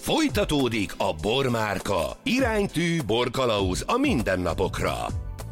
Folytatódik a Bormárka. Iránytű borkalauz a mindennapokra.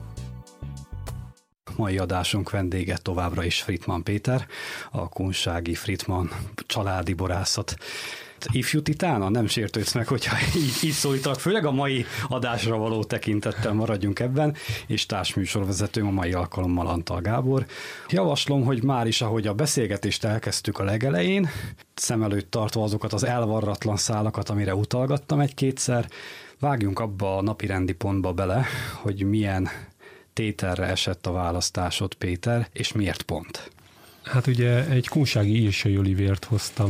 Mai adásunk vendége továbbra is Frittmann Péter, a kunsági Frittmann családi borászat ifjú titána, nem sértődsz meg, hogyha így szólítalak, főleg a mai adásra való tekintettel maradjunk ebben, és társműsorvezetőm a mai alkalommal Antal Gábor. Javaslom, hogy már is, ahogy a beszélgetést elkezdtük a legelején, szem előtt tartva azokat az elvarratlan szálakat, amire utalgattam egy-kétszer, vágjunk abba a napirendi pontba bele, hogy milyen tételre esett a választásod, Péter, és miért pont? Hát ugye egy kunsági írsai olivért hoztam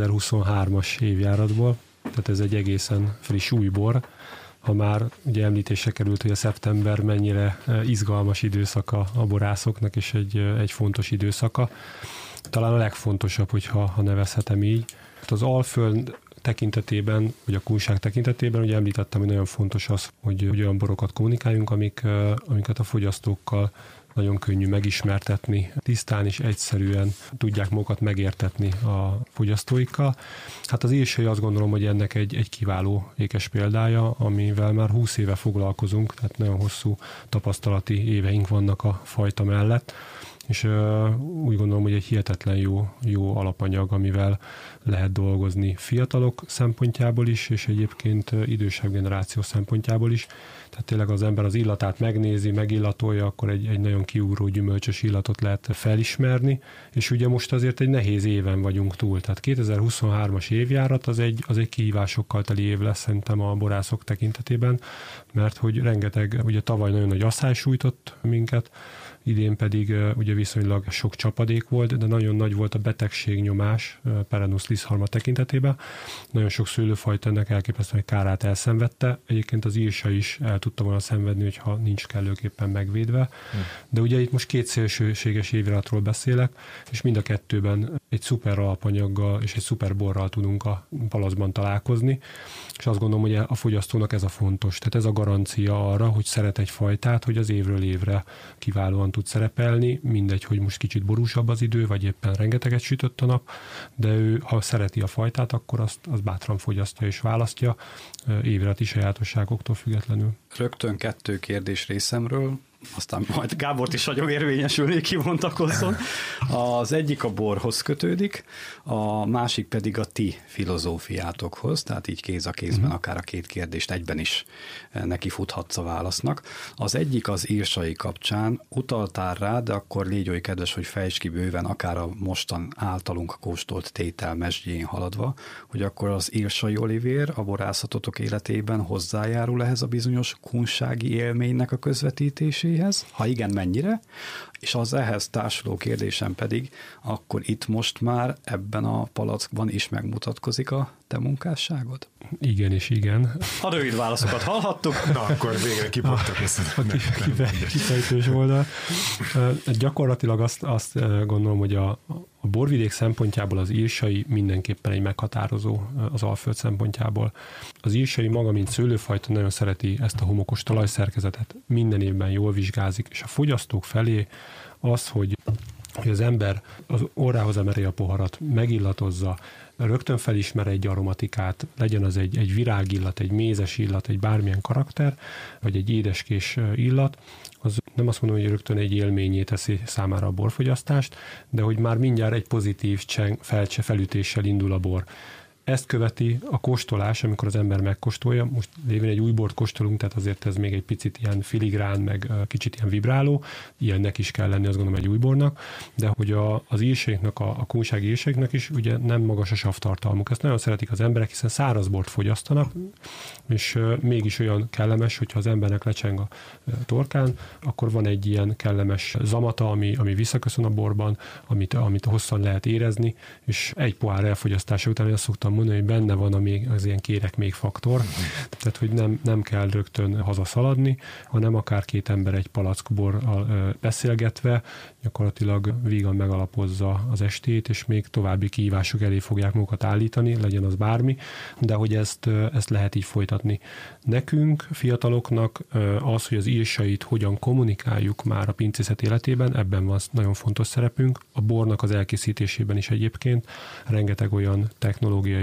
2023-as évjáratból, tehát ez egy egészen friss új bor. Ha már ugye említésre került, hogy a szeptember mennyire izgalmas időszaka a borászoknak, és egy fontos időszaka. Talán a legfontosabb, hogyha nevezhetem így. Az Alföld tekintetében, vagy a kunság tekintetében, ugye említettem, hogy nagyon fontos az, hogy olyan borokat kommunikáljunk, amiket a fogyasztókkal nagyon könnyű megismertetni, tisztán és egyszerűen tudják magukat megértetni a fogyasztóikkal. Hát az írsai, azt gondolom, hogy ennek egy kiváló ékes példája, amivel már 20 éve foglalkozunk, tehát nagyon hosszú tapasztalati éveink vannak a fajta mellett, és úgy gondolom, hogy egy hihetetlen jó alapanyag, amivel lehet dolgozni fiatalok szempontjából is, és egyébként idősebb generáció szempontjából is. Tehát tényleg az ember az illatát megnézi, megillatolja, akkor egy nagyon kiugró gyümölcsös illatot lehet felismerni, és ugye most azért egy nehéz éven vagyunk túl. Tehát 2023-as évjárat az egy kihívásokkal teli év lesz szerintem a borászok tekintetében, mert hogy rengeteg, ugye tavaly nagyon nagy asszály sújtott minket, idén pedig ugye viszonylag sok csapadék volt, de nagyon nagy volt a betegségnyomás Perennius lisztharma tekintetében. Nagyon sok szőlőfajta ennek elképesztően kárát elszenvedte. Egyébként az írsa is el tudta volna szenvedni, hogyha nincs kellőképpen megvédve. De ugye itt most két szélsőséges évjáratról beszélek, és mind a kettőben egy szuper alapanyaggal és egy szuper borral tudunk a palacban találkozni. És azt gondolom, hogy a fogyasztónak ez a fontos. Tehát ez a garancia arra, hogy szeret egy fajtát, hogy az évről évre kiválóan tud szerepelni, mindegy, hogy most kicsit borúsabb az idő, vagy éppen rengeteget sütött a nap, de ő, ha szereti a fajtát, akkor azt bátran fogyasztja és választja, évrati sajátosságoktól függetlenül. Rögtön 2 kérdés részemről, aztán majd Gábort is nagyon érvényesülni kivontakozzon. Az egyik a borhoz kötődik, a másik pedig a ti filozófiátokhoz, tehát így kéz a kézben akár a 2 kérdést egyben is neki futhatsz a válasznak. Az egyik az írsai kapcsán utaltál rá, de akkor légy oly kedves, hogy fejtsd ki bőven, akár a mostan általunk kóstolt tétel mesdjén haladva, hogy akkor az írsai olivér a borászatotok életében hozzájárul ehhez a bizonyos kunsági élménynek a közvetítéséhez. Ha igen, mennyire? És az ehhez társuló kérdésem pedig, akkor itt most már ebben a palackban is megmutatkozik a te munkásságod? Igen és igen. A rövid válaszokat hallhattuk. Na, akkor végre kibontak ezt. Kifejtős oldal. Gyakorlatilag azt gondolom, hogy a borvidék szempontjából az írsai mindenképpen egy meghatározó az Alföld szempontjából. Az írsai maga, mint szőlőfajta nagyon szereti ezt a homokos talajszerkezetet, minden évben jól vizsgázik, és a fogyasztók felé az, hogy az ember az orrához emeli a poharat, megillatozza, rögtön felismer egy aromatikát, legyen az egy virágillat, egy mézes illat, egy bármilyen karakter, vagy egy édeskés illat, az nem azt mondom, hogy rögtön egy élményé teszi számára a borfogyasztást, de hogy már mindjárt egy pozitív felütéssel indul a bor. Ezt követi a kóstolás, amikor az ember megkóstolja. Most lévén egy új bort kóstolunk, tehát azért ez még egy picit ilyen filigrán, meg kicsit ilyen vibráló. Ilyennek is kell lenni, azt gondolom, egy új bornak. De hogy az írsaiknak, a kunsági írsaiknak is ugye nem magas a savtartalmuk. Ezt nagyon szeretik az emberek, hiszen száraz bort fogyasztanak, és mégis olyan kellemes, hogyha az embernek lecseng a torkán, akkor van egy ilyen kellemes zamata, ami visszaköszön a borban, amit hosszan lehet érezni, és egy pohár elfogyasztása után azt szoktam mondani, hogy benne van az ilyen kérek még faktor, tehát hogy nem kell rögtön hazaszaladni, hanem akár 2 ember egy palackborral beszélgetve gyakorlatilag vígan megalapozza az estét, és még további kihívások elé fogják magukat állítani, legyen az bármi, de hogy ezt lehet így folytatni. Nekünk, fiataloknak az, hogy az írsait hogyan kommunikáljuk már a pincészet életében, ebben van nagyon fontos szerepünk. A bornak az elkészítésében is egyébként rengeteg olyan technológiai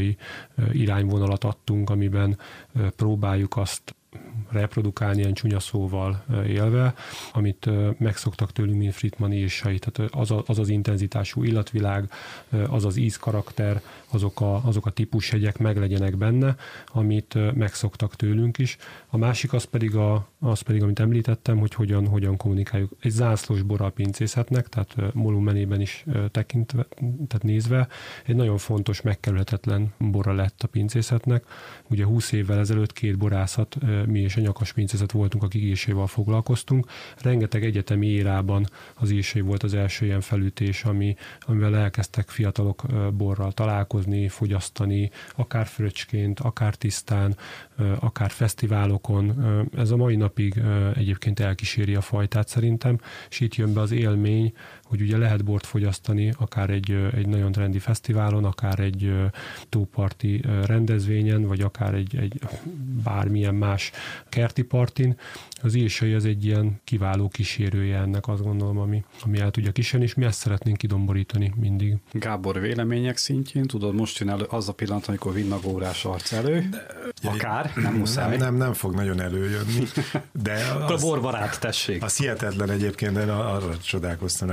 technológiai irányvonalat adtunk, amiben próbáljuk azt reprodukálni ilyen csúnya szóval élve, amit megszoktak tőlünk, mint Friedman írsai. Tehát az intenzitású illatvilág, az az ízkarakter, azok a típushegyek meglegyenek benne, amit megszoktak tőlünk is. A másik az pedig, amit említettem, hogy hogyan kommunikáljuk. Egy zászlós bora a pincészetnek, tehát volumenében is tekintve, tehát nézve, egy nagyon fontos, megkerülhetetlen bora lett a pincészetnek. Ugye 20 évvel ezelőtt 2 borászat, mi és a nyakas pincészet voltunk, akik írséval foglalkoztunk. Rengeteg egyetemi érában az írsé volt az első ilyen felütés, amivel elkezdtek fiatalok borral találkozni, fogyasztani, akár fröccsként, akár tisztán, akár fesztiválokon. Ez a mai napig egyébként elkíséri a fajtát szerintem, és itt jön be az élmény, hogy ugye lehet bort fogyasztani akár egy nagyon trendi fesztiválon, akár egy tóparti rendezvényen, vagy akár egy bármilyen más kerti partin. Az írsai az egy ilyen kiváló kísérője ennek, azt gondolom, ami el tudja kísérni, és mi ezt szeretnénk kidomborítani mindig. Gábor, vélemények szintjén, tudod, most jön elő az a pillanat, amikor vinnagórás arc elő, akár, nem muszáj. Nem fog nagyon előjönni, de a borbarát, tessék. Az hihetetlen egyébként, de arra csodálkoztam,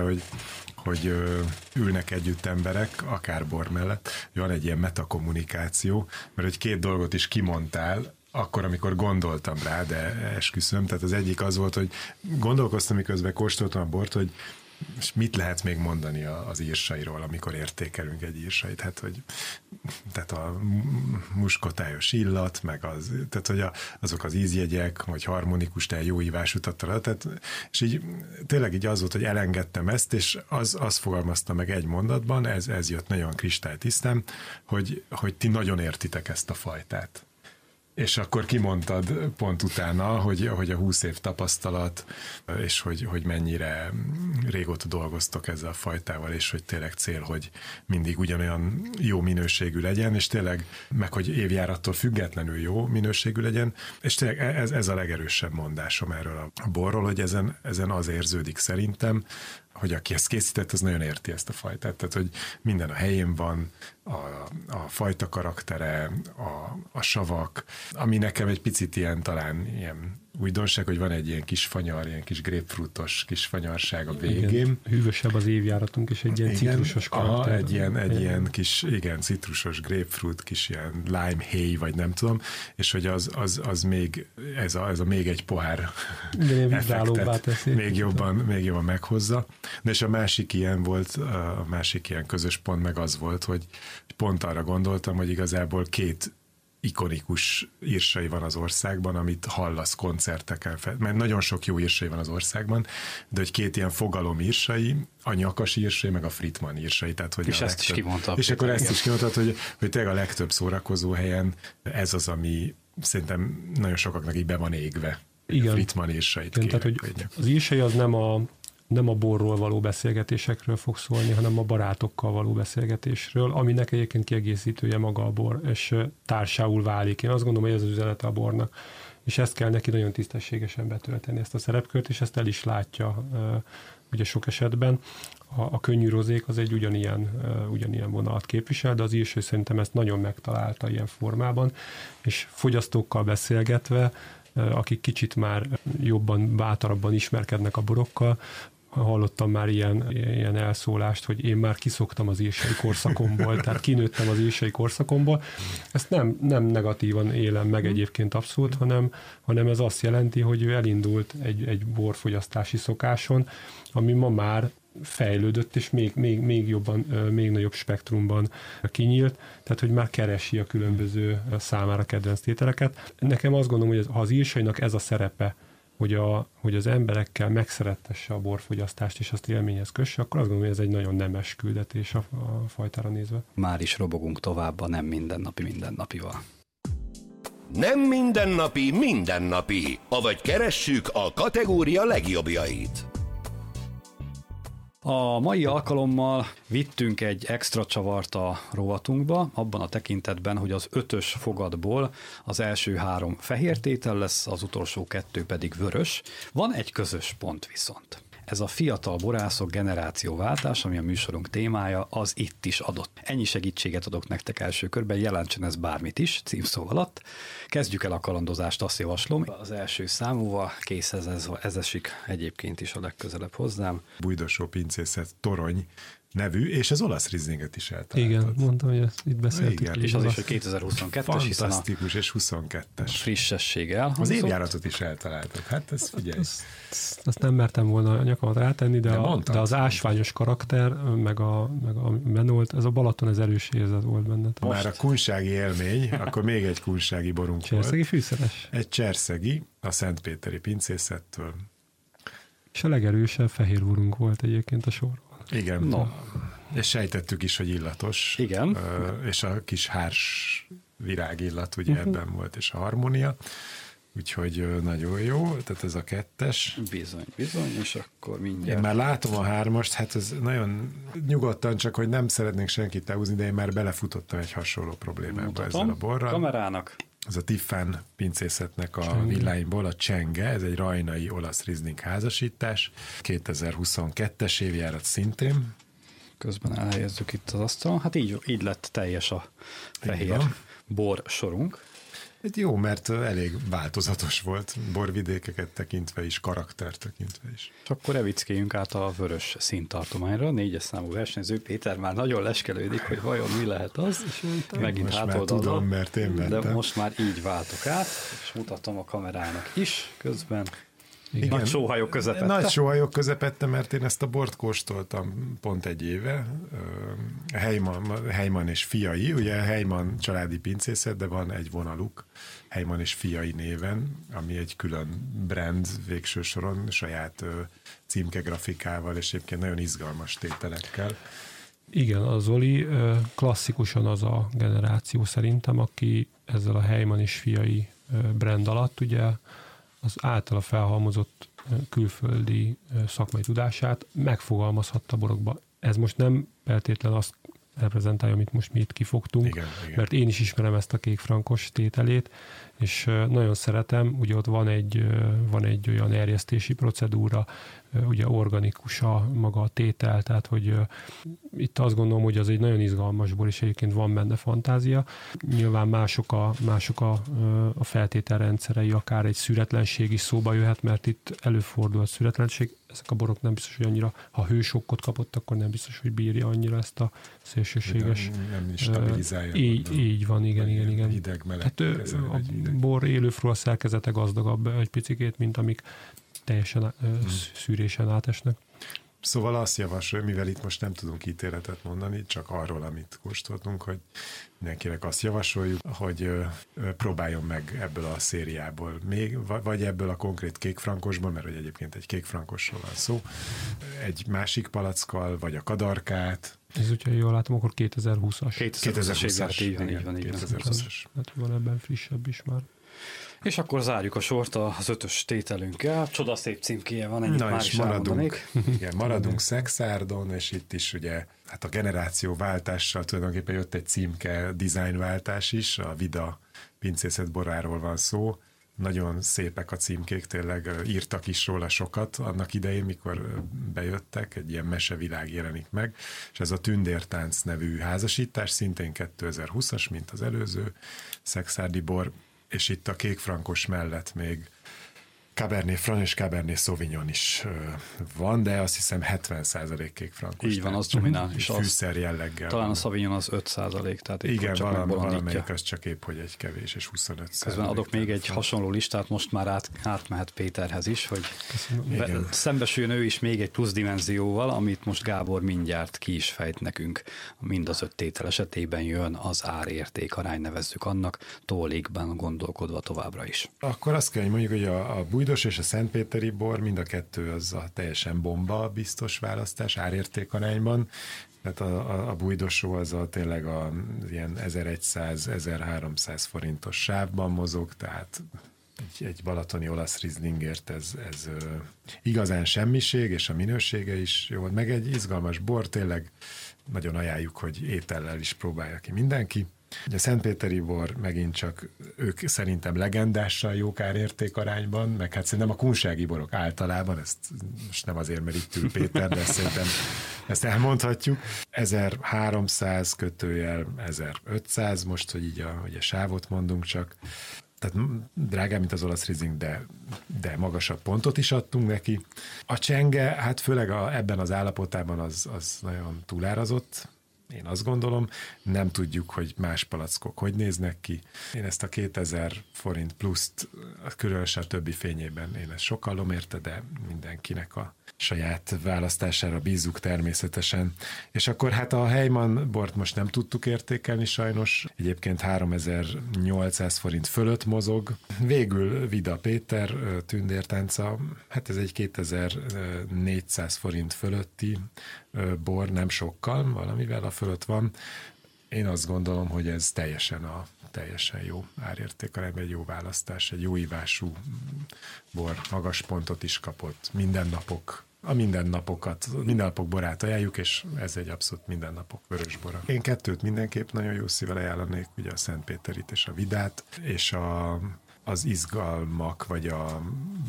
hogy ülnek együtt emberek, akár bor mellett, van egy ilyen metakommunikáció, mert hogy 2 dolgot is kimondtál, akkor, amikor gondoltam rá, de esküszöm, tehát az egyik az volt, hogy gondolkoztam, miközben kóstoltam a bort, hogy és mit lehet még mondani az írsairól, amikor értékelünk egy írsait? Hát, tehát a muskotályos illat, meg tehát, hogy azok az ízjegyek, hogy harmonikus, te jó ívásutat talál, tehát, és így tényleg így az volt, hogy elengedtem ezt, és az fogalmazta meg egy mondatban, ez jött nagyon kristálytisztán, hogy ti nagyon értitek ezt a fajtát. És akkor kimondtad pont utána, hogy a 20 év tapasztalat, és hogy mennyire régóta dolgoztok ezzel a fajtával, és hogy tényleg cél, hogy mindig ugyanolyan jó minőségű legyen, és tényleg, meg hogy évjárattól függetlenül jó minőségű legyen, és tényleg ez a legerősebb mondásom erről a borról, hogy ezen az érződik szerintem, hogy aki ezt készített, az nagyon érti ezt a fajtát. Tehát, hogy minden a helyén van, a fajta karaktere, a savak, ami nekem egy picit talán ilyen újdonság, hogy van egy ilyen kis fanyar, ilyen kis grapefruitos kis fanyarság a végén. Igen, hűvösebb az évjáratunk, és egy ilyen citrusos karakter. Egy ilyen kis, citrusos grapefruit, kis ilyen lime héj, vagy nem tudom, és hogy az még, ez a még egy pohár effektet még jobban meghozza. De és a másik ilyen volt, a másik ilyen közös pont meg az volt, hogy pont arra gondoltam, hogy igazából 2 ikonikus írsai van az országban, amit hallasz koncerteken, mert nagyon sok jó írsai van az országban, de hogy 2 ilyen fogalom írsai, a nyakas írsai, meg a Friedman írsai. Tehát, hogy és ezt is kimondtad. És akkor ezt is kimondtad, hogy tényleg a legtöbb szórakozó helyen ez az, ami szerintem nagyon sokaknak így be van égve. Igen. Friedman írsait. Igen, tehát, hogy az írsai az nem a borról való beszélgetésekről fog szólni, hanem a barátokkal való beszélgetésről, aminek egyébként kiegészítője maga a bor, és társául válik. Én azt gondolom, hogy ez az üzenete a bornak, és ezt kell neki nagyon tisztességesen betölteni, ezt a szerepkört, és ezt el is látja ugye sok esetben. A könnyű rozék az egy ugyanilyen vonalat képvisel, de az írsai szerintem ezt nagyon megtalálta ilyen formában, és fogyasztókkal beszélgetve, akik kicsit már jobban, bátrabban ismerkednek a borokkal, hallottam már ilyen elszólást, hogy én már kiszoktam az írsai korszakomból, tehát kinőttem az írsai korszakomból. Ezt nem negatívan élem meg egyébként abszolút, hanem ez azt jelenti, hogy ő elindult egy borfogyasztási szokáson, ami ma már fejlődött, és még jobban, még nagyobb spektrumban kinyílt, tehát hogy már keresi a különböző számára kedvenc tételeket. Nekem azt gondolom, hogy ha az írsainak ez a szerepe, hogy az emberekkel megszerettesse a borfogyasztást, és azt élményhez kösse, akkor azt gondolom, hogy ez egy nagyon nemes küldetés a fajtára nézve. Már is robogunk tovább a nem mindennapival. Nem mindennapi, avagy keressük a kategória legjobbjait. A mai alkalommal vittünk egy extra csavart a rovatunkba, abban a tekintetben, hogy az 5-ös fogadból az első 3 fehér tétel lesz, az utolsó 2 pedig vörös. Van egy közös pont viszont. Ez a fiatal borászok generációváltás, ami a műsorunk témája, az itt is adott. Ennyi segítséget adok nektek első körben, jelentsen ez bármit is, címszó alatt. Kezdjük el a kalandozást, azt javaslom. Az első számúval készhez ez esik egyébként is a legközelebb hozzám. Bújdosó pincészet torony nevű, és az olasz rizlinget is eltaláltad. Igen, mondtam, hogy ezt itt beszéltük. Igen. És az is, hogy 2022-es, hiszen a fantasztikus, és 22-es. frissesség elhangzott. Az évjáratot is eltaláltad. Hát ez figyelj. Azt nem mertem volna a nyakamat rátenni, de az ásványos karakter, meg a benne volt, ez a Balaton, ez erős érzet volt benne. Már a kunsági élmény, akkor még egy kunsági borunk Cserszegi volt. fűszeres. Egy cserszegi, a Szentpéteri pincészettől. És a legerősebb fehér borunk volt egyébként a sorban. Igen. No. És sejtettük is, hogy illatos. Igen. És a kis hárs virágillat ugye ebben volt, és a harmónia. Úgyhogy nagyon jó, tehát ez a 2-es. Bizony, és akkor mindjárt. Én már látom a 3-ast, hát ez nagyon nyugodtan, csak hogy nem szeretnénk senkit elhúzni, de én már belefutottam egy hasonló problémába ezzel a borral. Kamerának. Ez a Tiffán pincészetnek a villányból, a Csenge, ez egy rajnai olasz rizling házasítás, 2022-es évjárat szintén. Közben elhelyezzük itt az asztalon. Hát így lett teljes a fehér bor sorunk. Ez jó, mert elég változatos volt, borvidékeket tekintve is, karakter tekintve is. És akkor evickéljünk át a vörös színtartományra. 4-es számú versenyző. Péter már nagyon leskelődik, hogy vajon mi lehet az. Megint most már hátoldalra. tudom, mert én vettem. De most már így váltok át, és mutatom a kamerának is közben. Igen. Nagy sóhajok közepette. Nagy sóhajok közepette, mert én ezt a bort kóstoltam pont egy éve. Heiman és fiai, ugye Heiman családi pincészet, de van egy vonaluk, Heiman és fiai néven, ami egy külön brand végső soron, saját címkegrafikával, és egyébként nagyon izgalmas tételekkel. Igen, a Zoli klasszikusan az a generáció szerintem, aki ezzel a Heiman és fiai brand alatt ugye az általa felhalmozott külföldi szakmai tudását megfogalmazhatta borokba. Ez most nem feltétlenül azt reprezentálja, amit most mi itt kifogtunk, igen. Mert én is ismerem ezt a kékfrankos tételét, és nagyon szeretem, ugye ott van egy olyan erjesztési procedúra, ugye organikus maga a tétel, tehát hogy itt azt gondolom, hogy az egy nagyon izgalmas bor, és egyébként van benne fantázia. Nyilván mások a feltételrendszerei, akár egy szüretlenség is szóba jöhet, mert itt előfordul a szüretlenség. Ezek a borok nem biztos, hogy annyira, ha hősokkot kapott, akkor nem biztos, hogy bírja annyira ezt a szélsőséges. Nem is stabilizálja. Így van, igen. Hideg, meleg. Hát a bor élőfruha szerkezete gazdagabb egy picikét, mint amik teljesen szűrésen átesnek. Szóval azt javasolja, mivel itt most nem tudunk ítéletet mondani, csak arról, amit kóstoltunk, hogy mindenkinek azt javasoljuk, hogy próbáljon meg ebből a szériából még, vagy ebből a konkrét kékfrankosból, mert hogy egyébként egy kékfrankosról van szó, egy másik palackkal, vagy a kadarkát. Ez úgyhogy jól látom, akkor 2020-as. 2020-as, így van. 2020-as. Hát van ebben frissebb is már. És akkor zárjuk a sort az 5-ös tételünkkel. Csodaszép címkéje van, ennyit már is elmondanék. Maradunk Szexárdon, és itt is ugye hát a generációváltással tulajdonképpen jött egy címke dizájnváltás is, a Vida pincészet boráról van szó. Nagyon szépek a címkék, tényleg írtak is róla sokat annak idején, mikor bejöttek, egy ilyen mesevilág jelenik meg, és ez a Tündértánc nevű házasítás, szintén 2020-as, mint az előző szexárdi bor, és itt a kékfrankos mellett még Cabernet Franc és Cabernet Sauvignon is van, de azt hiszem 70% kékfrankos. Így van, az dominál. És fűszer jelleggel. Talán a Sauvignon az 5%, tehát igen, valamelyik az csak épp, hogy egy kevés, és 25%. Közben adok még egy hasonló listát, most már átmehet Péterhez is, hogy szembesüljön ő is még egy plusz dimenzióval, amit most Gábor mindjárt ki is fejt nekünk. Mind az 5 tétel esetében jön az árérték arány, nevezzük annak, tollékban gondolkodva továbbra is. Akkor azt kell, hogy mondjuk, hogy a bújdos és a szentpéteri bor, mind a kettő az a teljesen bomba biztos választás árértékarányban. Tehát a bújdosó az tényleg ilyen 1100-1300 forintos sávban mozog, tehát egy balatoni olasz rizlingért ez igazán semmiség, és a minősége is jó. Meg egy izgalmas bor, tényleg nagyon ajánljuk, hogy étellel is próbálja ki mindenki. A szentpéteri bor megint csak ők szerintem legendással jók árérték arányban, meg hát szerintem a kunsági borok általában, ezt most nem azért, mert itt ül Péter, de szerintem ezt elmondhatjuk. 1300 kötőjel 1500, most, hogy így a sávot mondunk csak. Tehát drágább, mint az olasz Riesling, de magasabb pontot is adtunk neki. A csenge, hát főleg ebben az állapotában az nagyon túlárazott, én azt gondolom, nem tudjuk, hogy más palackok hogy néznek ki. Én ezt a 2000 forint pluszt, különösen a többi fényében én ezt sokkal érte, de mindenkinek a saját választására bízzuk természetesen. És akkor hát a Heimann bort most nem tudtuk értékelni sajnos, egyébként 3800 forint fölött mozog. Végül Vida Péter tündértánca, hát ez egy 2400 forint fölötti bor, nem sokkal, valamivel a fölött van. Én azt gondolom, hogy ez teljesen jó árértékarányban, egy jó választás, egy jó ívású bor, magas pontot is kapott, mindennapok borát ajánljuk, és ez egy abszolút mindennapok vörösbora. Én kettőt mindenképp nagyon jó szívvel ajánlanék, ugye a Szentpéterit és a Vidát, és az izgalmak, vagy a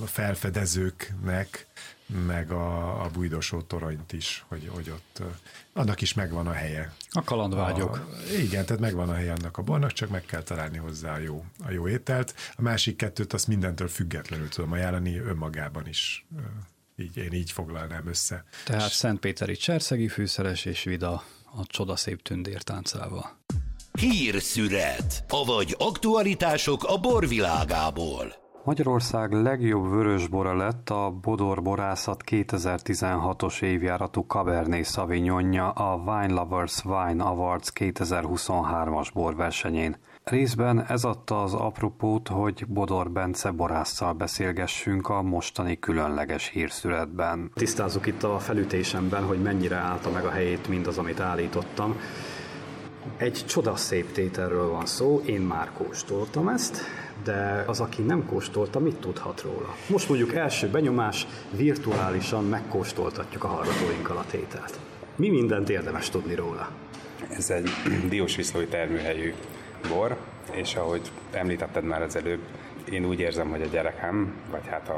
felfedezőknek, meg a Bújdosó Toronyt is, hogy ott annak is megvan a helye. A kalandvágyok. Igen, tehát megvan a helye annak a bornak, csak meg kell találni hozzá a jó ételt. A másik kettőt azt mindentől függetlenül tudom ajánlani, önmagában is. Én így foglalnám össze. Tehát Szentpéteri cserszegi fűszeres és Vida a csodaszép tündértáncával. Hírszünet, avagy aktualitások a borvilágából. Magyarország legjobb vörösbora lett a Bodor Borászat 2016-os évjáratú Cabernet Sauvignonja a Wine Lovers Wine Awards 2023-as borversenyén. Részben ez adta az apropót, hogy Bodor Bence borásszal beszélgessünk a mostani különleges hírszületben. Tisztázzuk itt a felütésemben, hogy mennyire állta meg a helyét mindaz, amit állítottam. Egy csodaszép tételről van szó, én már kóstoltam ezt, de az, aki nem kóstolta, mit tudhat róla? Most mondjuk első benyomás, virtuálisan megkóstoltatjuk a hallgatóinkkal a tételt. Mi mindent érdemes tudni róla? Ez egy diósviszlói termőhelyű bor, és ahogy említetted már az előbb, én úgy érzem, hogy a gyerekem, vagy hát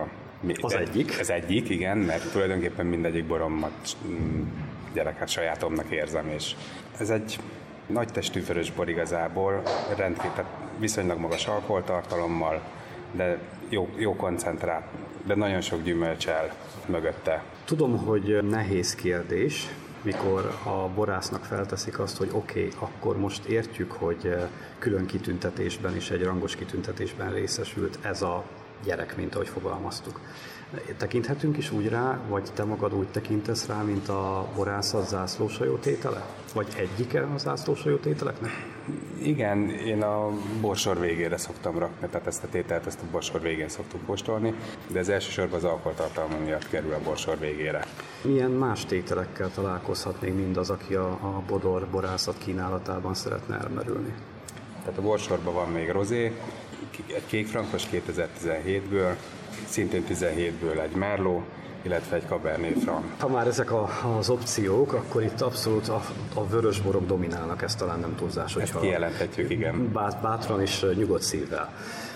az egyik, igen, mert tulajdonképpen mindegyik boromat gyereket sajátomnak érzem, és ez egy nagy testű vörösbor igazából, tehát viszonylag magas alkoholtartalommal, de jó koncentrált, de nagyon sok gyümölcsel mögötte. Tudom, hogy nehéz kérdés, mikor a borásznak felteszik azt, hogy oké, akkor most értjük, hogy külön kitüntetésben és egy rangos kitüntetésben részesült ez a gyerek, mint ahogy fogalmaztuk. Tekinthetünk is úgy rá, vagy te magad úgy tekintesz rá, mint a borászat zászlóshajó tétele? Vagy egyike a zászlóshajó tételeknek? Igen, én a borsor végére szoktam rakni, tehát ezt a tételt, ezt a borsor végén szoktuk kóstolni, de ez elsősorban az alkoholtartalma miatt kerül a borsor végére. Milyen más tételekkel találkozhat még mindaz, aki a Bodor borászat kínálatában szeretne elmerülni? Tehát a borsorban van még rozé, egy kékfrankos 2017-ből, szintén 17-ből egy merlot, illetve egy Cabernet Franc. Ha már ezek az opciók, akkor itt abszolút a vörösborok dominálnak, ez talán nem túlzás, hogyha ezt kijelenthetjük, igen. Bátran és nyugodt szívvel.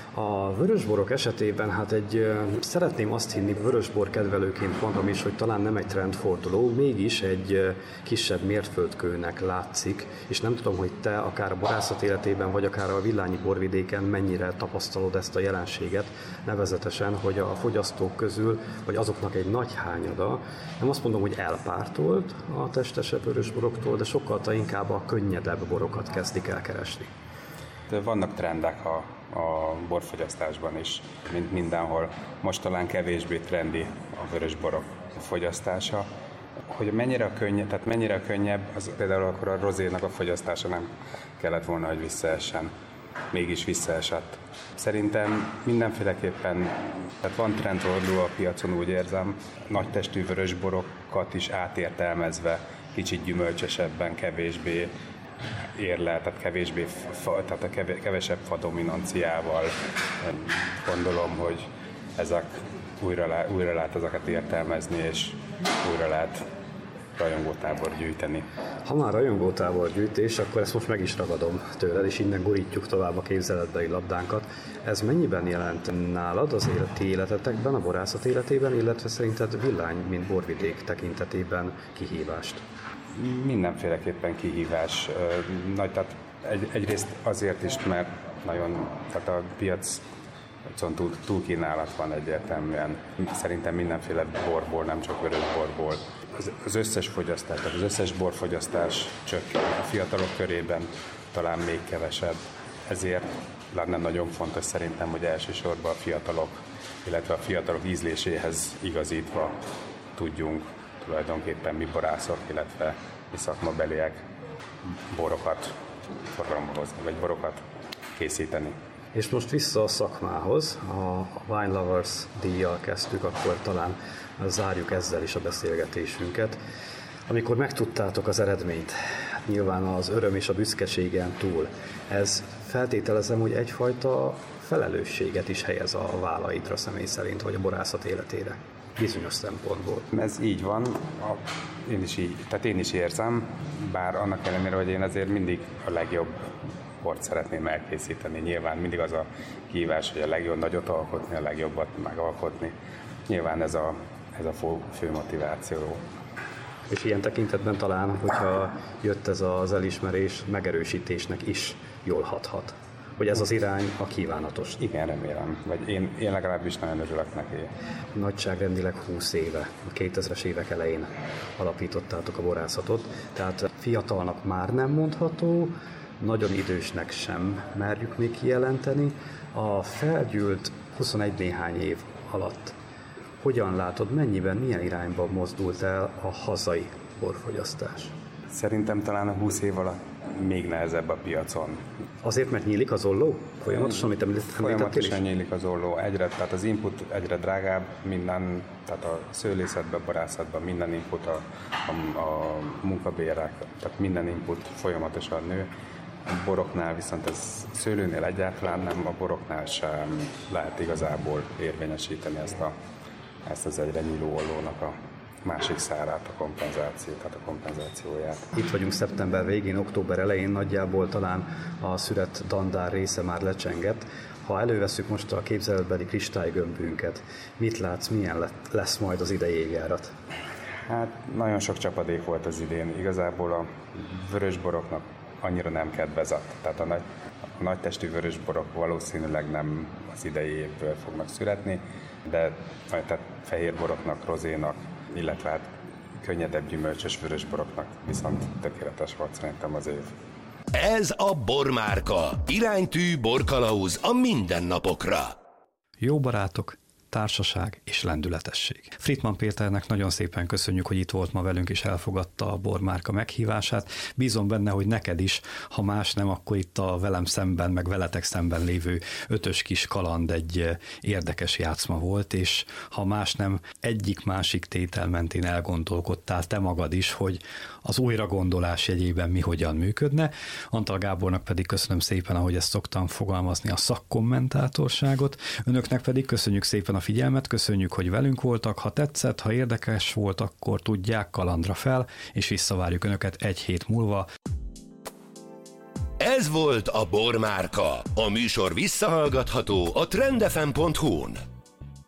A vörösborok esetében szeretném azt hinni vörösbor kedvelőként magam is, hogy talán nem egy trendforduló, mégis egy kisebb mérföldkőnek látszik, és nem tudom, hogy te akár a borászat életében, vagy akár a villányi borvidéken mennyire tapasztalod ezt a jelenséget, nevezetesen, hogy a fogyasztók közül, vagy azoknak egy nagy hányada, nem azt mondom, hogy elpártolt a testesebb vörösboroktól, de sokkal inkább a könnyedebb borokat kezdik el keresni. De vannak trendek a borfogyasztásban is, mint mindenhol. Most talán kevésbé trendi a vörösborok fogyasztása. Hogy mennyire könnyebb, az például akkor a rozénak a fogyasztása nem kellett volna, hogy visszaessen. Mégis visszaesett. Szerintem mindenféleképpen, tehát van trendforduló a piacon, úgy érzem, nagy testű vörösborokat is átértelmezve, kicsit gyümölcsösebben, kevésbé érle, tehát kevesebb fa dominanciával. Gondolom, hogy újra lehet ezeket értelmezni, és újra lehet rajongótábor gyűjteni. Ha már rajongótábor gyűjtés, akkor ezt most meg is ragadom tőled, és innen gurítjuk tovább a képzeletbeli labdánkat. Ez mennyiben jelent nálad az életetekben, a borászat életében, illetve szerinted Villány, mint borvidék tekintetében kihívást? Mindenféleképpen kihívás. Tehát egyrészt azért is, mert tehát a piacon túlkínálat van egyértelműen. Szerintem mindenféle borból, nem csak vörösborból. Az összes fogyasztás, tehát az összes borfogyasztás csökken. A fiatalok körében talán még kevesebb. Ezért lenne nagyon fontos szerintem, hogy elsősorban a fiatalok, illetve a fiatalok ízléséhez igazítva tudjunk tulajdonképpen mi borászok, illetve mi szakmabeliek borokat forgalmazni, vagy borokat készíteni. És most vissza a szakmához, a Wine Lovers díjjal kezdtük, akkor talán zárjuk ezzel is a beszélgetésünket. Amikor megtudtátok az eredményt, nyilván az öröm és a büszkeségen túl, ez feltételezem, hogy egyfajta felelősséget is helyez a vállaidra személy szerint, vagy a borászat életére, bizonyos szempontból. Ez így van, én is érzem, bár annak ellenére, hogy én azért mindig a legjobb bort szeretném elkészíteni. Nyilván mindig az a kihívás, hogy a legjobb nagyot alkotni, a legjobbat megalkotni. Nyilván ez a fő motiváció. És ilyen tekintetben talán, hogyha jött ez az elismerés, megerősítésnek is jól hathat. Hogy ez az irány a kívánatos. Igen, remélem. Vagy én legalábbis nagyon örülök neki. Nagyságrendileg 20 éve, a 2000-es évek elején alapítottátok a borászatot, tehát fiatalnak már nem mondható, nagyon idősnek sem merjük még kijelenteni. A felgyűlt 21 néhány év alatt hogyan látod, mennyiben, milyen irányba mozdult el a hazai borfogyasztás? Szerintem talán a 20 év alatt még nehezebb a piacon. Azért, mert nyílik az olló? Folyamatosan, amit említettél is? Folyamatosan nyílik az olló. Tehát az input egyre drágább, minden, tehát a szőlészetben, borászatban minden input, a munkabérek, tehát minden input folyamatosan nő. A boroknál viszont ez szőlőnél egyáltalán nem, a boroknál sem lehet igazából érvényesíteni ezt az egyre nyíló ollónak a másik szárát, a kompenzációját. Itt vagyunk szeptember végén, október elején, nagyjából talán a szüret dandár része már lecsengett. Ha elővesszük most a képzeletbeli kristálygömbünket, mit látsz, milyen lesz majd az idei évjárat? Hát nagyon sok csapadék volt az idén. Igazából a vörösboroknak annyira nem kedvezett. Tehát a nagytestű vörösborok valószínűleg nem az idei évből fognak születni, de tehát fehérboroknak, rozénak, illetve hát könnyedebb gyümölcsös vörösboroknak viszont tökéletes volt szerintem az év. Ez a Bormárka, iránytű borkalauz a mindennapokra. Jó barátok, társaság és lendületesség. Friedman Péternek nagyon szépen köszönjük, hogy itt volt ma velünk és elfogadta a Bormárka meghívását. Bízom benne, hogy neked is, ha más nem, akkor itt a velem szemben, meg veletek szemben lévő ötös kis kaland egy érdekes játszma volt, és ha más nem, egyik-másik tétel mentén elgondolkodtál te magad is, hogy az újragondolás jegyében mi hogyan működne. Antal Gábornak pedig köszönöm szépen, ahogy ezt szoktam fogalmazni, a szakkommentátorságot. Önöknek pedig köszönjük szépen a figyelmet, köszönjük, hogy velünk voltak. Ha tetszett, ha érdekes volt, akkor tudják, kalandra fel, és visszavárjuk Önöket egy hét múlva. Ez volt a Bormárka. A műsor visszahallgatható a trendfm.hu-n.